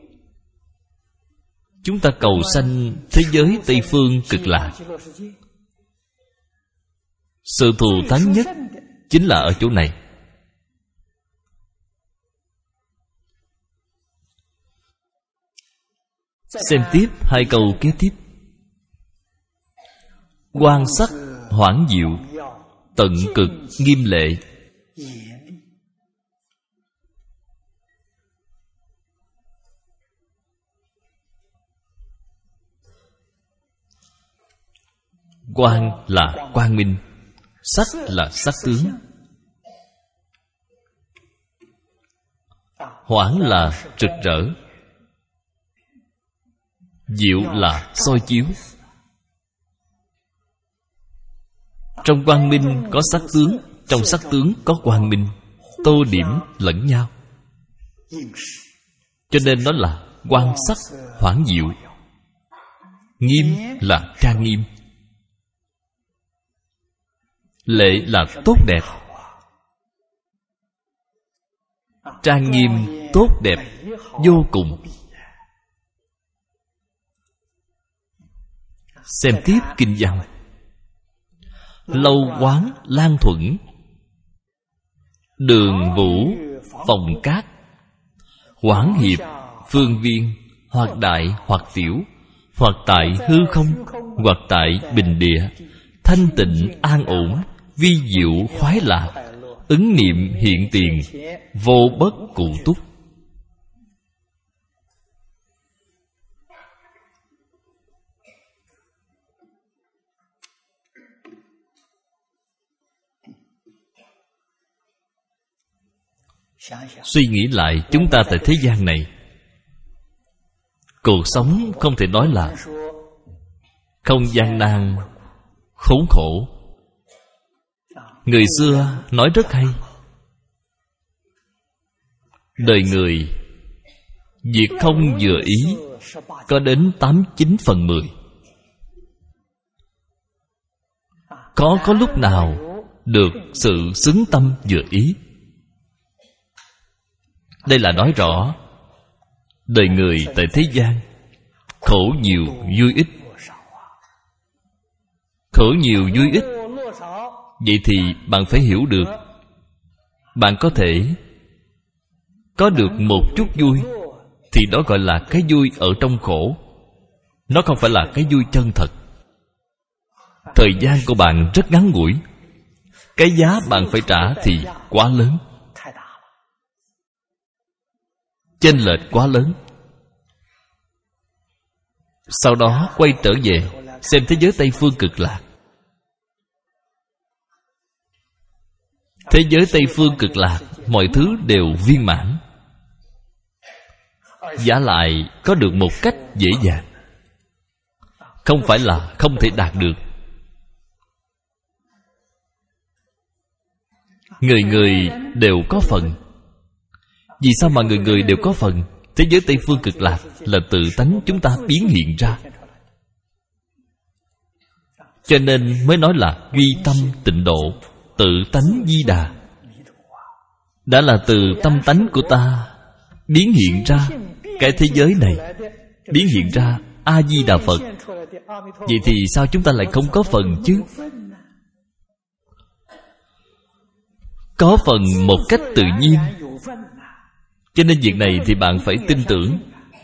chúng ta cầu sanh thế giới Tây Phương cực lạc. Sự thù thắng nhất chính là ở chỗ này. Xem tiếp hai câu kế tiếp. Quan sắc hoảng diệu, tận cực nghiêm lệ. Quang là quang minh, sắc là sắc tướng, hoảng là rực rỡ, diệu là soi chiếu. Trong quang minh có sắc tướng, trong sắc tướng có quang minh, tô điểm lẫn nhau, cho nên nó là quang sắc hoảng diệu. Nghiêm là trang nghiêm, lệ là tốt đẹp. Trang nghiêm tốt đẹp vô cùng. Xem tiếp kinh văn. Lâu quán lan thuẫn, đường vũ phòng cát, quảng hiệp, phương viên, hoặc đại hoặc tiểu, hoặc tại hư không, hoặc tại bình địa, thanh tịnh an ổn, vi diệu khoái lạc, ứng niệm hiện tiền, vô bất cụ túc. Suy nghĩ lại, chúng ta tại thế gian này, cuộc sống không thể nói là không gian nan, khốn khổ. Người xưa nói rất hay: đời người việc không vừa ý có đến 89/10. Có lúc nào được sự xứng tâm vừa ý. Đây là nói rõ đời người tại thế gian khổ nhiều vui ít. Khổ nhiều vui ít. Vậy thì bạn phải hiểu được, bạn có thể có được một chút vui, thì đó gọi là cái vui ở trong khổ. Nó không phải là cái vui chân thật. Thời gian của bạn rất ngắn ngủi, cái giá bạn phải trả thì quá lớn, chênh lệch quá lớn. Sau đó quay trở về xem thế giới Tây Phương Cực Lạc. Thế giới Tây Phương Cực Lạc, mọi thứ đều viên mãn, vả lại có được một cách dễ dàng, không phải là không thể đạt được. Người người đều có phần. Vì sao mà người người đều có phần? Thế giới Tây Phương Cực Lạc là tự tánh chúng ta biến hiện ra, cho nên mới nói là duy tâm tịnh độ, tự tánh di đà. Đã là từ tâm tánh của ta biến hiện ra cái thế giới này, biến hiện ra A-di-đà Phật. Vậy thì sao chúng ta lại không có phần chứ? Có phần một cách tự nhiên. Cho nên việc này thì bạn phải tin tưởng.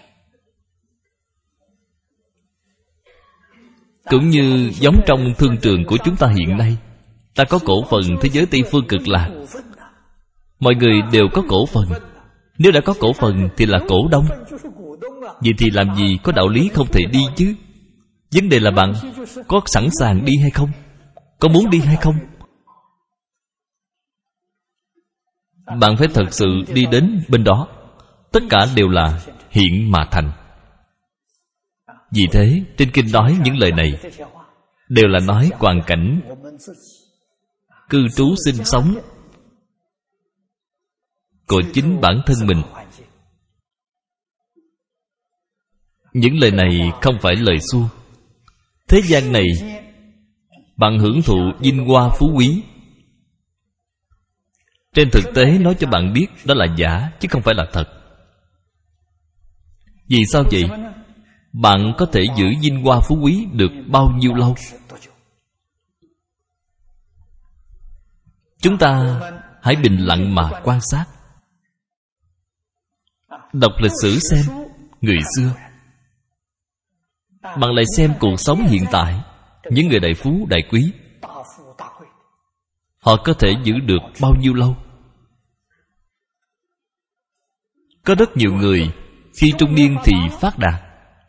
Cũng như giống trong thương trường của chúng ta hiện nay, ta có cổ phần thế giới Tây Phương Cực Lạc. Mọi người đều có cổ phần. Nếu đã có cổ phần thì là cổ đông. Vậy thì làm gì có đạo lý không thể đi chứ? Vấn đề là bạn có sẵn sàng đi hay không? Có muốn đi hay không? Bạn phải thật sự đi đến bên đó. Tất cả đều là hiện mà thành. Vì thế trên kinh nói những lời này đều là nói hoàn cảnh cư trú sinh sống của chính bản thân mình. Những lời này không phải lời suông. Thế gian này bạn hưởng thụ vinh hoa phú quý, trên thực tế nói cho bạn biết đó là giả chứ không phải là thật. Vì sao vậy? Bạn có thể giữ vinh hoa phú quý được bao nhiêu lâu? Chúng ta hãy bình lặng mà quan sát. Đọc lịch sử xem người xưa, bạn lại xem cuộc sống hiện tại. Những người đại phú đại quý, họ có thể giữ được bao nhiêu lâu? Có rất nhiều người khi trung niên thì phát đạt,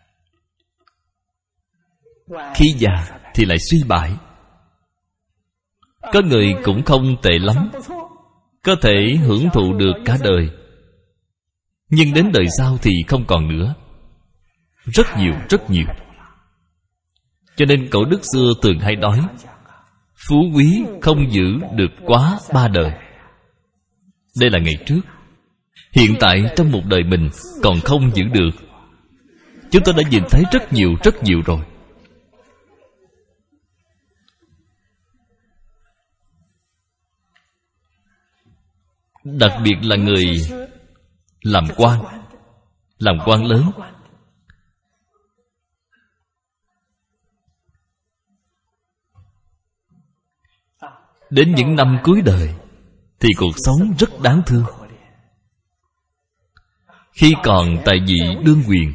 khi già thì lại suy bại. Có người cũng không tệ lắm, có thể hưởng thụ được cả đời, nhưng đến đời sau thì không còn nữa. Rất nhiều, rất nhiều. Cho nên cổ đức xưa thường hay nói, phú quý không giữ được quá 3 đời. Đây là ngày trước. Hiện tại trong một đời mình còn không giữ được. Chúng ta đã nhìn thấy rất nhiều rồi. Đặc biệt là người làm quan lớn. Đến những năm cuối đời thì cuộc sống rất đáng thương. khi còn tại vị đương quyền.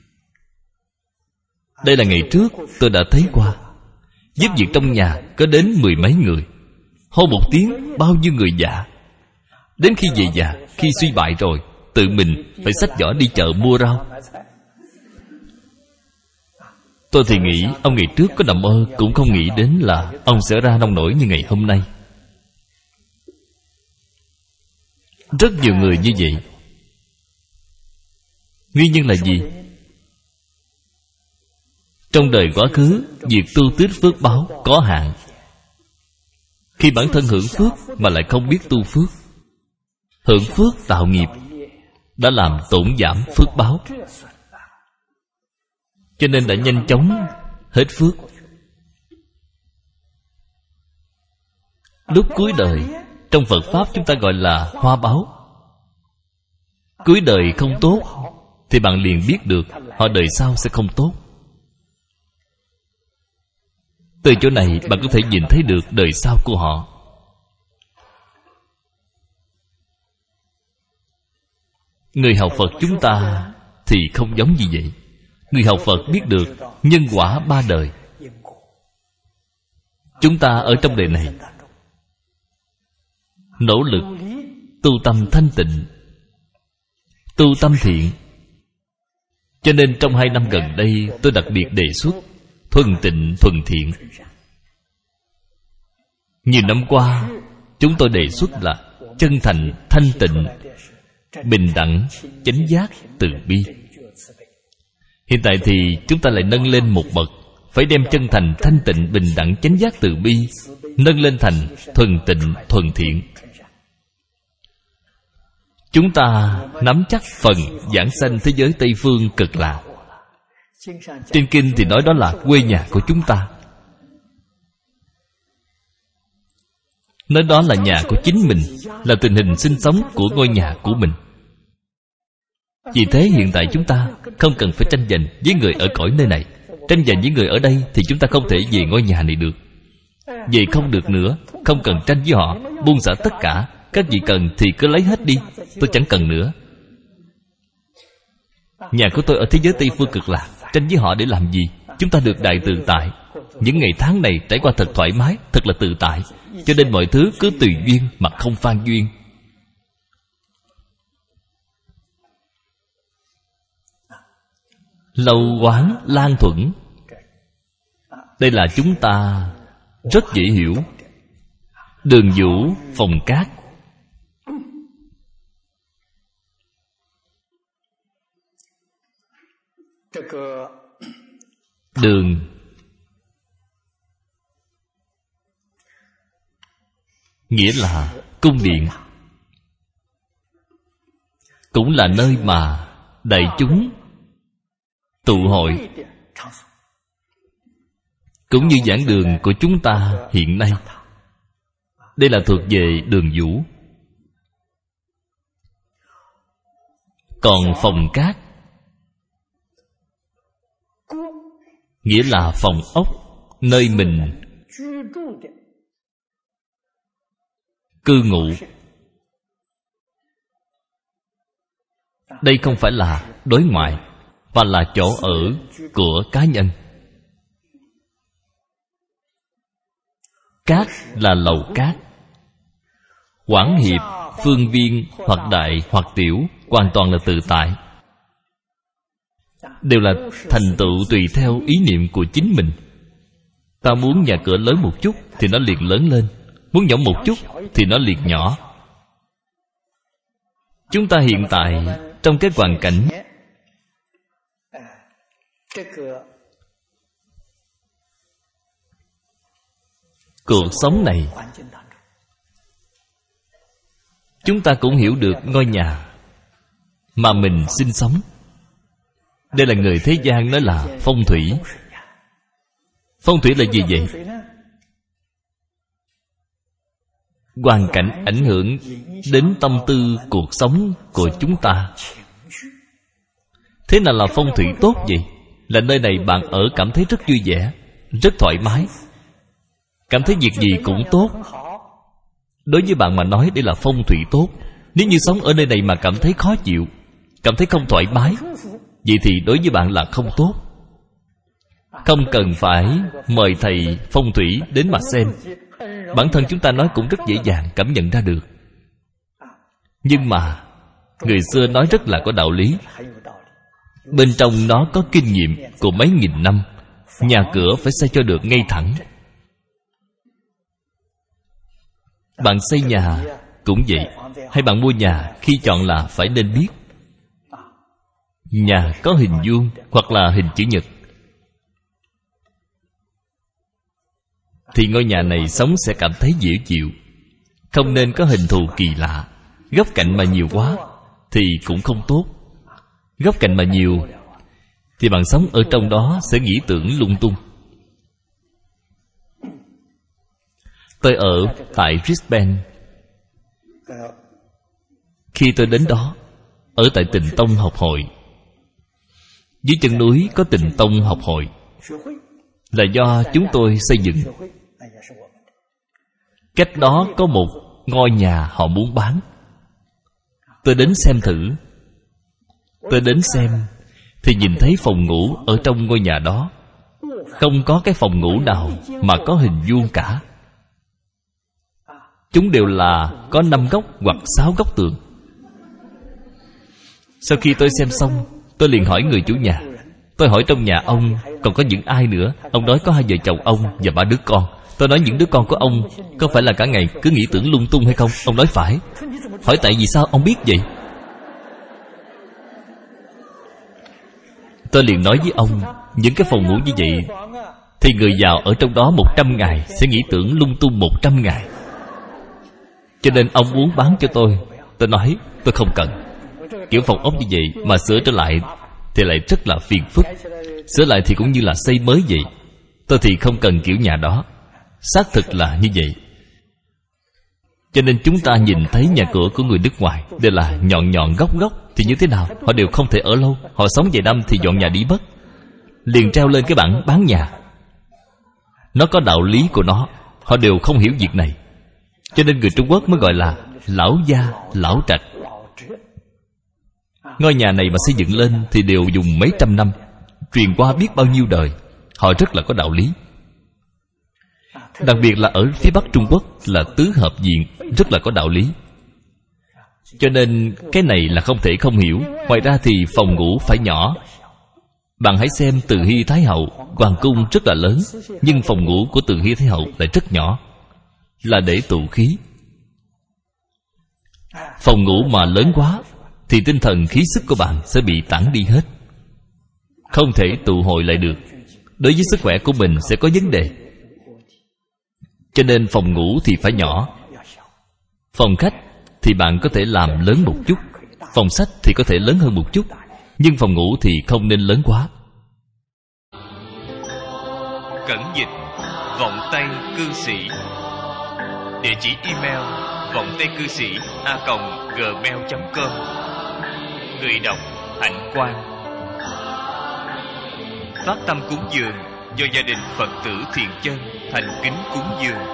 Đây là ngày trước tôi đã thấy qua. Giúp việc trong nhà có đến 10 mấy người, hô một tiếng bao nhiêu người dạ. Đến khi về già, khi suy bại rồi, tự mình phải xách giỏ đi chợ mua rau. Tôi thì nghĩ ông ngày trước có nằm mơ cũng không nghĩ đến là ông sẽ ra nông nổi như ngày hôm nay. Rất nhiều người như vậy. Nguyên nhân là gì? Trong đời quá khứ, việc tu tích phước báo có hạn. Khi bản thân hưởng phước mà lại không biết tu phước, hưởng phước tạo nghiệp, đã làm tổn giảm phước báo, cho nên đã nhanh chóng hết phước. Lúc cuối đời, trong Phật Pháp chúng ta gọi là hoa báo. Cuối đời không tốt thì bạn liền biết được họ đời sau sẽ không tốt. Từ chỗ này bạn có thể nhìn thấy được đời sau của họ. Người học Phật chúng ta thì không giống như vậy. Người học Phật biết được nhân quả 3 đời. Chúng ta ở trong đời này nỗ lực tu tâm thanh tịnh, tu tâm thiện. Cho nên trong 2 năm gần đây tôi đặc biệt đề xuất thuần tịnh thuần thiện. Nhiều năm qua chúng tôi đề xuất là chân thành thanh tịnh, bình đẳng chánh giác từ bi. Hiện tại thì chúng ta lại nâng lên một bậc, phải đem chân thành thanh tịnh bình đẳng chánh giác từ bi nâng lên thành thuần tịnh thuần thiện. Chúng ta nắm chắc phần giảng sanh thế giới Tây Phương Cực Lạc. Trên kinh thì nói đó là quê nhà của chúng ta, nói đó là nhà của chính mình, là tình hình sinh sống của ngôi nhà của mình. Vì thế hiện tại chúng ta không cần phải tranh giành với người ở cõi nơi này. Tranh giành với người ở đây thì chúng ta không thể về ngôi nhà này được. Về không được nữa, không cần tranh với họ, buông xả tất cả. Các vị cần thì cứ lấy hết đi, tôi chẳng cần nữa. Nhà của tôi ở thế giới Tây Phương Cực Lạc, tranh với họ để làm gì? Chúng ta được đại tự tại. Những ngày tháng này trải qua thật thoải mái, thật là tự tại. Cho nên mọi thứ cứ tùy duyên mà không phan duyên. Lâu quán lan thuẫn, đây là chúng ta rất dễ hiểu. Đường vũ phòng cát. Đường nghĩa là cung điện, cũng là nơi mà đại chúng tụ hội, cũng như giảng đường của chúng ta hiện nay. Đây là thuộc về đường vũ. Còn phòng cát nghĩa là phòng ốc, nơi mình cư ngụ. Đây không phải là đối ngoại, mà là chỗ ở của cá nhân. Cát là lầu cát. Quảng hiệp, phương viên, hoặc đại hoặc tiểu, hoàn toàn là tự tại, đều là thành tựu tùy theo ý niệm của chính mình. Ta muốn nhà cửa lớn một chút thì nó liền lớn lên, muốn nhỏ một chút thì nó liền nhỏ. Chúng ta hiện tại trong cái hoàn cảnh cuộc sống này, chúng ta cũng hiểu được ngôi nhà mà mình sinh sống. Đây là người thế gian nói là phong thủy. Phong thủy là gì vậy? Hoàn cảnh ảnh hưởng đến tâm tư cuộc sống của chúng ta. Thế nào là phong thủy tốt vậy? Là nơi này bạn ở cảm thấy rất vui vẻ, rất thoải mái, cảm thấy việc gì cũng tốt. Đối với bạn mà nói đây là phong thủy tốt. Nếu như sống ở nơi này mà cảm thấy khó chịu, cảm thấy không thoải mái, vậy thì đối với bạn là không tốt. Không cần phải mời thầy phong thủy đến mà xem. Bản thân chúng ta nói cũng rất dễ dàng cảm nhận ra được. Nhưng mà người xưa nói rất là có đạo lý. Bên trong nó có kinh nghiệm của mấy nghìn năm. Nhà cửa phải xây cho được ngay thẳng. Bạn xây nhà cũng vậy. Hay bạn mua nhà, khi chọn là phải nên biết nhà có hình vuông hoặc là hình chữ nhật, thì ngôi nhà này sống sẽ cảm thấy dễ chịu. Không nên có hình thù kỳ lạ. Góc cạnh mà nhiều quá thì cũng không tốt. Góc cạnh mà nhiều thì bạn sống ở trong đó sẽ nghĩ tưởng lung tung. Tôi ở tại Brisbane. Khi tôi đến đó, ở tại Tịnh Tông học hội. Dưới chân núi có Tịnh Tông học hội, là do chúng tôi xây dựng. Cách đó có một ngôi nhà họ muốn bán. Tôi đến xem thử. Tôi đến xem thì nhìn thấy phòng ngủ ở trong ngôi nhà đó. Không có cái phòng ngủ nào mà có hình vuông cả. Chúng đều là có 5 góc hoặc 6 góc tường. Sau khi tôi xem xong, tôi liền hỏi người chủ nhà. Tôi hỏi trong nhà ông còn có những ai nữa. Ông nói có 2 vợ chồng ông và 3 đứa con. Tôi nói những đứa con của ông có phải là cả ngày cứ nghĩ tưởng lung tung hay không? Ông nói phải. Hỏi tại vì sao ông biết vậy? Tôi liền nói với ông, những cái phòng ngủ như vậy thì người giàu ở trong đó 100 ngày sẽ nghĩ tưởng lung tung 100 ngày. Cho nên ông muốn bán cho tôi. Tôi nói tôi không cần. Kiểu phòng ốc như vậy mà sửa trở lại thì lại rất là phiền phức. Sửa lại thì cũng như là xây mới vậy. Tôi thì không cần kiểu nhà đó. Xác thực là như vậy. Cho nên chúng ta nhìn thấy nhà cửa của người nước ngoài đều là nhọn nhọn góc góc, thì như thế nào? Họ đều không thể ở lâu. Họ sống vài năm thì dọn nhà đi mất. Liền treo lên cái bảng bán nhà. Nó có đạo lý của nó. Họ đều không hiểu việc này. Cho nên người Trung Quốc mới gọi là lão gia, lão trạch. Ngôi nhà này mà xây dựng lên thì đều dùng mấy trăm năm, truyền qua biết bao nhiêu đời. Họ rất là có đạo lý. Đặc biệt là ở phía Bắc Trung Quốc là tứ hợp viện, rất là có đạo lý. Cho nên cái này là không thể không hiểu. Ngoài ra thì phòng ngủ phải nhỏ. Bạn hãy xem Từ Hy Thái Hậu, hoàng cung rất là lớn, nhưng phòng ngủ của Từ Hy Thái Hậu lại rất nhỏ, là để tụ khí. Phòng ngủ mà lớn quá thì tinh thần khí sức của bạn sẽ bị tản đi hết, không thể tụ hội lại được. Đối với sức khỏe của mình sẽ có vấn đề. Cho nên phòng ngủ thì phải nhỏ. Phòng khách thì bạn có thể làm lớn một chút. Phòng sách thì có thể lớn hơn một chút. Nhưng phòng ngủ thì không nên lớn quá. Cẩn dịch vọng tây cư sĩ. Địa chỉ email vongtaicư sĩ@gmail.com. Người đọc Hạnh Quang. Phát tâm cúng dường do gia đình Phật tử Thiện Chân thành kính cúng dường.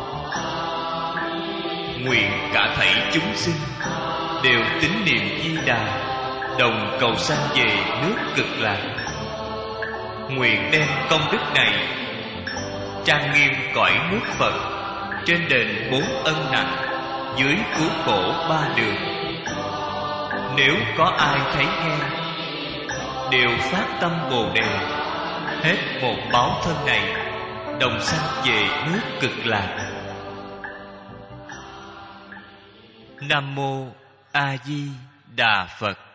Nguyện cả thảy chúng sinh đều tín niệm Di Đà, đồng cầu sanh về nước Cực Lạc. Nguyện đem công đức này trang nghiêm cõi nước Phật, trên đền 4 ân nặng, dưới cứu khổ 3 đường. Nếu có ai thấy nghe, đều phát tâm Bồ Đề, hết một báo thân này, đồng sanh về nước Cực Lạc. Nam mô A Di Đà Phật.